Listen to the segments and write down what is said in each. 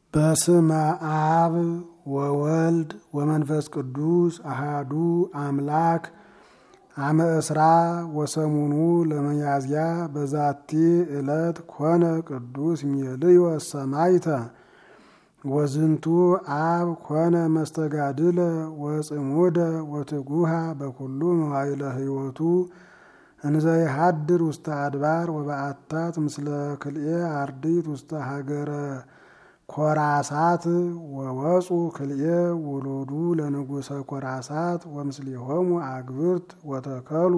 በስመ አብ ወወልድ ወመንፈስ ቅዱስ አሃዱ አምላክ አመ እስራ ወሰሙኑ ለመያዝያ በዛቲ ዕለት ኮነ ቅዱስ ሜልዮስ ሰማዕተ ወዝንቱ አብ ኮነ መስተጋድለ ወጽሙደ ወትጉሃ በኩሉ መዋዕለ ሕይወቱ እንዘ ይሃድር ውስተ አድባር ወበዓታት ምስለ ክልኤ አርድእት ውስተ ሀገረ ኮራሳት ወወፁ ክልኤ ውሉዱ ለንጉሰ ኮራሳት ወምስሊሆሙ አግብርት ወተከሉ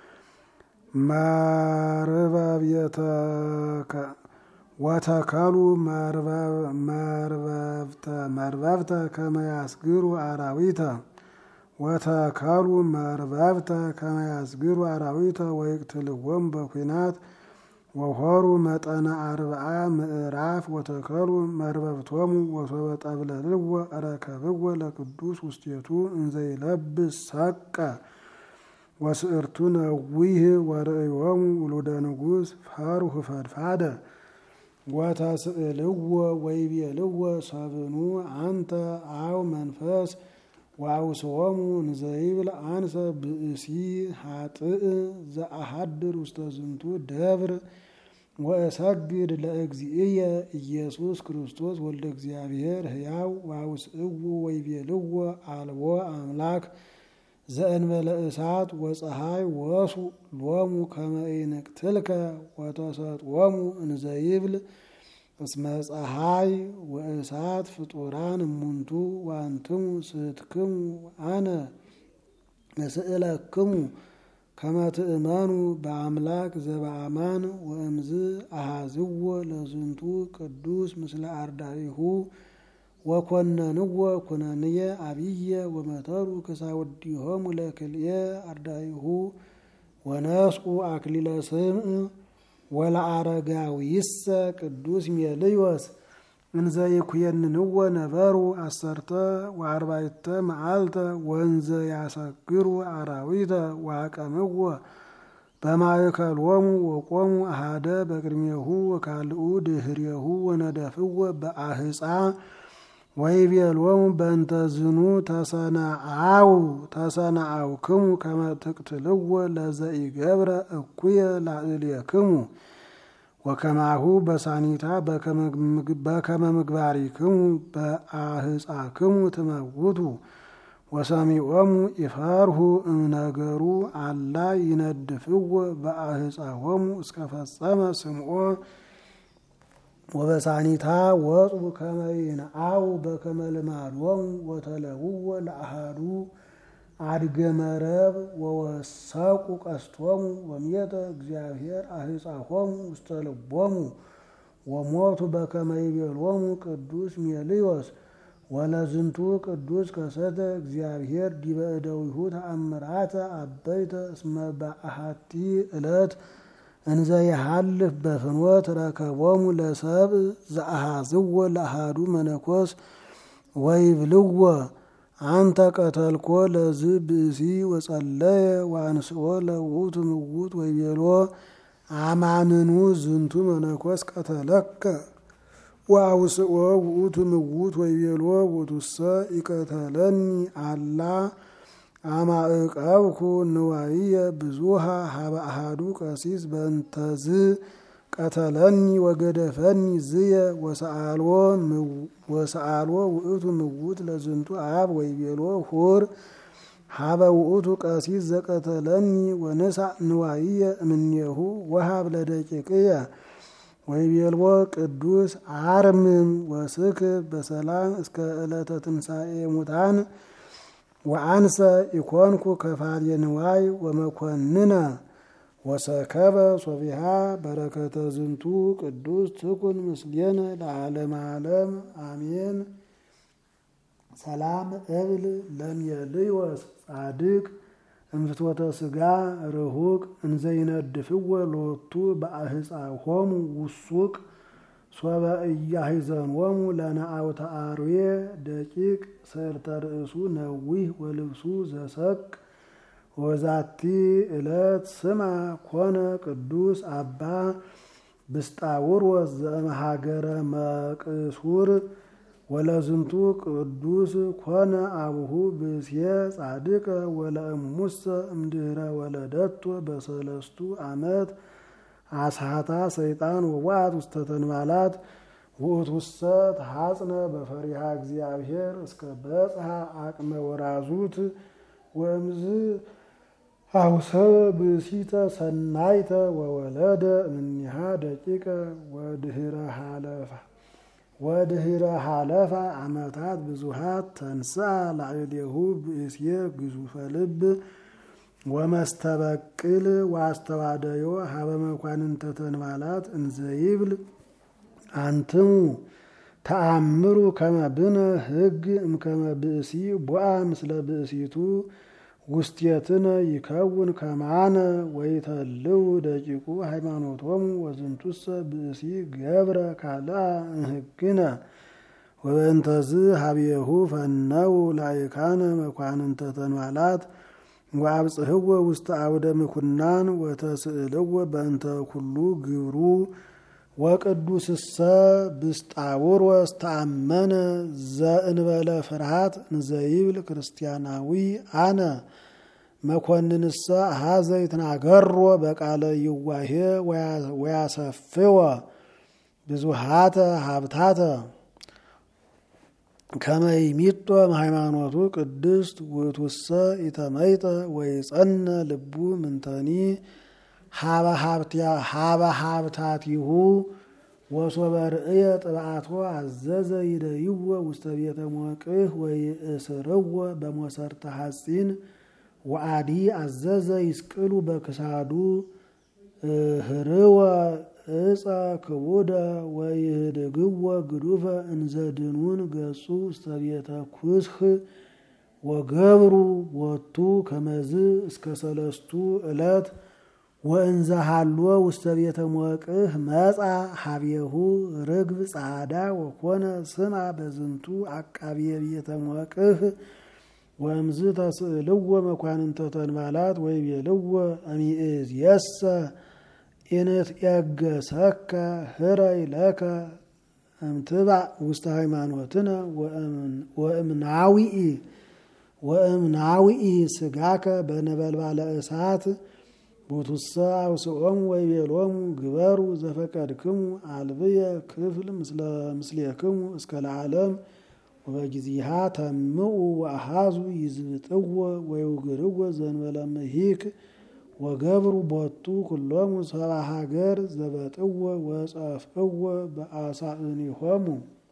መርበብተ ከመ ያስግሩ አራዊተ ወተከሉ መርበብተ ከመ ያስግሩ አራዊተ ወይቅትልዎሙ በኩናት ወሆሩ መጠነ 40 ምዕራፍ ወተከሉ መርበብቶሙ ወሶበ ጠብለልዎ ረከብዎ ለቅዱስ ውስቴቱ እንዘ ይለብስ ሰቀ ወስዕርቱ ነዊህ ወርእዮሙ ውሉደ ንጉሥ ፈርሁ ፈድፋደ ወተስእልዎ ወይቤልዎ ሰብኑ አንተ አው መንፈስ ወአውስዎሙ እንዘ ይብል አንሰ ብእሲ ኃጥእ ዘአሐድር ውስተ ዝንቱ ደብር ወእሰግድ ለእግዚእየ ኢየሱስ ክርስቶስ ወልደ እግዚአብሔር ሕያው ወአውስእዎ ወይቤልዎ አልቦ አምላክ ዘእንበለ እሳት ወፀሐይ ወሱ ሎሙ ከመ ኢንቅትልከ ወተሰጥዎሙ እንዘ ይብል እስመ ፀሐይ ወእሳት ፍጡራን እሙንቱ ወአንትሙ ስእትክሙ አነ እስእለክሙ ከመ ትእመኑ በአምላክ ዘበአማን ወእምዝ አሃዝዎ ለዝንቱ ቅዱስ ምስለ አርዳኢሁ ወኮነንዎ ኩነንየ አብየ ወመተሩ ክሳውዲሆሙ ለክልኤ አርዳኢሁ ወነስኡ አክሊለ ስምዕ ወለአረጋዊሰ ቅዱስ ሜልዮስ እንዘ ይኩየንንዎ ነበሩ 14 መዓልተ ወንዘ ያሰግሩ አራዊተ ወአቀምዎ በማእከሎሙ ወቆሙ አሃደ በቅድሜሁ ወካልኡ ድህሬሁ ወነደፍዎ በአህፃ ወይቤሎሙ በእንተ ዝኑ ተሰናአውክሙ ከመ ትቅትልዎ ለዘኢገብረ እኩየ ላዕሌክሙ ወከማሁ በሳኒታ በከመ ምግባሪክሙ በአህፃክሙ ትመውቱ ወሰሚዖሙ ይፈርሁ እምነገሩ አላ ይነድፍዎ በአህፃሆሙ እስከ ፈጸመ ስምዖ ወበሳኒታ ወፁ ከመ ይንአው በከመ ልማዶሙ ወተለውዎ ለአሃዱ አድገ መረብ ወወሰቁ ቀስቶሙ ወሜተ እግዚአብሔር አህፃሆሙ ውስተ ልቦሙ ወሞቱ በከመ ይቤሎሙ ቅዱስ ሜልዮስ ወለዝንቱ ቅዱስ ከሰተ እግዚአብሔር ዲበ እደዊሁ ተአምራተ አበይተ እስመ በአሐቲ ዕለት እንዘ ይሃልፍ በፍኖት ረከቦሙ ለሰብእ ዘአሃዝዎ ለአሃዱ መነኮስ ወይብልዎ አንተ ቀተልኮ ለዝ ብእሲ ወጸለየ ወአንስኦ ለውእቱ ምውት ወይቤሎ አማንኑ ዝንቱ መነኮስ ቀተለከ ወአውስኦ ውእቱ ምውት ወይቤሎ ውእቱሰ ይቀተለኒ አላ አማእቀብኩ ንዋይየ ብዙሃ ሀበ አሃዱ ቀሲስ በእንተዝ ቀተለኒ ወገደፈኒ ዝየ ወሰአልዎ ውእቱ ምውት ለዝንቱ አብ ወይቤሎ ሁር ሀበ ውእቱ ቀሲስ ዘቀተለኒ ወንሳእ ንዋይየ እምኔሁ ወሀብ ለደቂቅየ ወይቤልዎ ቅዱስ አርምም ወስክር በሰላም እስከ ዕለተ ትንሣኤ ሙታን ወአንሰ ኢኮንኩ ከፋልየ ንዋይ ወመኮንነ ወሰከበ ሶቢሃ በረከተ ዝንቱ ቅዱስ ትኩን ምስሌነ ለዓለመ ዓለም አሜን። ሰላም እብል ለሜልዮስ ጻድቅ እምፍትወተ ሥጋ ርሁቅ እንዘ ይነድፍዎ ሎቱ በአህፃሆሙ ውሱቅ ሶበ ኢያሂዘንዎሙ ለነአውተ አርዌ ደቂቅ ስዕርተ ርእሱ ነዊህ ወልብሱ ዘሰቅ ወዛቲ ዕለት ስማ ኮነ ቅዱስ አባ ብስጣውሮስ ዘእምሀገረ መቅሱር ወለዝንቱ ቅዱስ ኮነ አቡሁ ብእሴ ጻድቀ ወለእሙሰ እምድኅረ ወለደቶ በሰለስቱ ዓመት አስሐታ ሰይጣን ወወአት ውስተ ተንባላት ውእቱሰ ተሐጽነ በፈሪሃ እግዚአብሔር እስከ በጽሐ አቅመ ወራዙት ወእምዝ አውሰበ ብእሲተ ሰናይተ ወወለደ እምኔሃ ደቂቀ ወድኅረ ሀለፈ ዓመታት ብዙሃት ተንሥአ ላዕሌሁ ብእሴ ግዙፈ ልብ ወመስተበቅል ወአስተዋደዮ ሀበ መኳንንተ ተንባላት እንዘ ይብል አንትሙ ተአምሩ ከመ ብነ ሕግ እምከመ ብእሲ ቦአ ምስለ ብእሲቱ ውስቴትነ ይከውን ከማነ ወይተልው ደቂቁ ሃይማኖቶሙ ወዝንቱሰ ብእሲ ገብረ ካልአ እምሕግነ ወበእንተዝ ሀቤሁ ፈነው ላይካነ መኳንንተ ተንባላት ወአብጽሕዎ ውስተ አውደ ምኩናን ወተስእልዎ በእንተ ኩሉ ግብሩ ወቅዱስሰ ብስጣውሮስ ተአመነ ዘእንበለ ፍርሃት እንዘ ይብል ክርስቲያናዊ አነ መኮንንሰ አኀዘ ይትናገሮ በቃለ ይዋሄ ወያሰፍወ ብዙሃተ ሀብታተ ከመ ይሚጦ ሃይማኖቱ ቅድስት ውእቱሰ ኢተመይጠ ወይጸነ ልቡ ምንተኒ ሀበ ሀብታቲሁ ወሶበ ርእየ ጥብዓቶ አዘዘ ይደይዎ ውስተ ቤተ ሞቅህ ወይእስርዎ በሞሰርተ ሐጺን ወአዲ አዘዘ ይስቅሉ በክሳዱ ህርወ እፀ ክቡደ ወይህድግዎ ግዱፈ እንዘ ድኑን ገጹ ውስተ ቤተ ኩስህ ወገብሩ ቦቱ ከመዝ እስከ ሰለስቱ ዕለት ወእንዘ ሀልዎ ውስተ ቤተ ሞቅህ መጻ ሀቤሁ ርግብ ጻዕዳ ወኮነ ስማ በዝንቱ አቃብየ ቤተ ሞቅህ ወእምዝ ተስእልዎ መኳንንተ ተንባላት ወይቤልዎ እሚእዜሰ ኢንትዔገሰከ ህረይ ለከ እምትባዕ ውስተ ሃይማኖትነ ወእምናዊኢ ስጋከ በነበልባለ እሳት ቦቱሰ አውስኦሙ ወይቤሎሙ ግበሩ ዘፈቀድክሙ አልብየ ክፍል ምስሌክሙ እስከ ለዓለም ወበጊዜሃ ተምኡ ወአሃዙ ይዝብጥዎ ወይውግርዎ ዘእንበለ ምሂክ ወገብሩ ቦቱ ኩሎሙ ሰብአ ሀገር ዘበጥዎ ወጸፍእዎ በአሳእኒሆሙ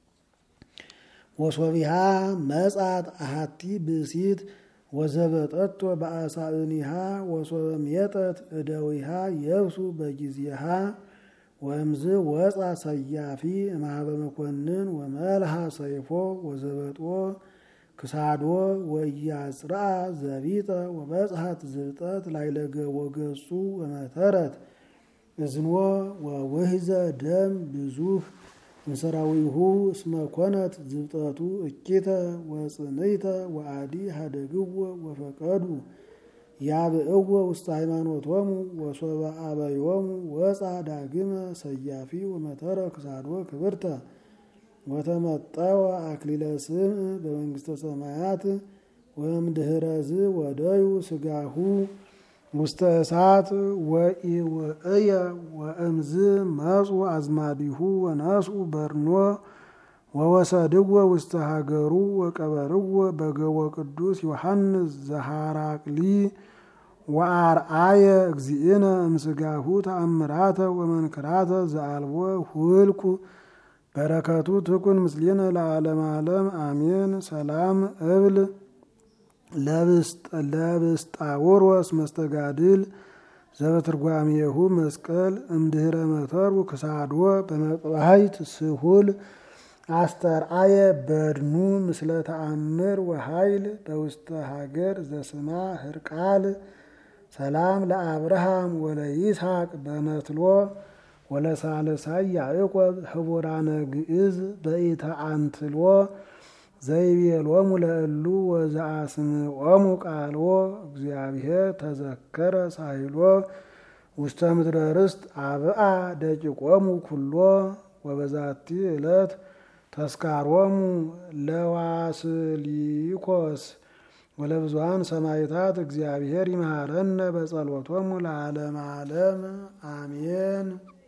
ወሶቢሃ መጻት አሐቲ ብእሲት ወዘበጠቶ በአሳእኒሃ ወሶበ ሜጠት እደዊሃ የብሱ በጊዜሃ ወእምዝ ወፃ ሰያፊ እምኀበ መኮንን ወመልሃ ሰይፎ ወዘበጦ ክሳዶ ወያጽርአ ዘቢጠ ወበጽሐት ዝብጠት ላይለገ ወገጹ ወመተረት እዝንዎ ወውህዘ ደም ብዙህ እንሰራዊሁ እስመ ኮነት ዝብጠቱ እኪተ ወጽንይተ ወአዲ ሀደግዎ ወፈቀዱ ያብእዎ ውስተ ሃይማኖቶሙ ወሶበ አበዮሙ ወፃ ዳግመ ሰያፊ ወመተረ ክሳዶ ክብርተ ወተመጠወ አክሊለ ስም በመንግስተ ሰማያት ወእምድኅረዝ ወደዩ ስጋሁ ውስተ እሳት ወኢውእየ ወእምዝ መጹ አዝማዲሁ ወነስኡ በርኖ ወወሰድዎ ውስተ ሀገሩ ወቀበርዎ በገቦ ቅዱስ ዮሐንስ ዘሐራቅሊ ወአርአየ እግዚእነ እምስጋሁ ተአምራተ ወመንክራተ ዘአልቦ ሁልኩ በረከቱ ትኩን ምስሌነ ለዓለም ዓለም አሜን። ሰላም እብል ለብስጣውሮስ መስተጋድል ዘበትርጓሜሁ መስቀል እምድኅረ መተሩ ክሳዶ በመጥባሕት ስሁል አስተርአየ በድኑ ምስለ ተአምር ወኃይል በውስተ ሀገር ዘስማ ህርቃል ሰላም ለአብርሃም ወለይስሐቅ በመትሎ ወለሳልሳይ ያዕቆብ ህቡራነ ግዕዝ በኢተአንትሎ ዘይቤሎሙ ለእሉ ወዘአስምዖሙ ቃልዎ እግዚአብሔር ተዘከረ ሳይሎ ውስተ ምድረ ርስት አብአ ደቂቆሙ ኩሎ ወበዛቲ ዕለት ተስካሮሙ ለዋስሊኮስ ወለብዙኃን ሰማዕታት እግዚአብሔር ይምሃረነ በጸሎቶሙ ለዓለመ ዓለም አሜን።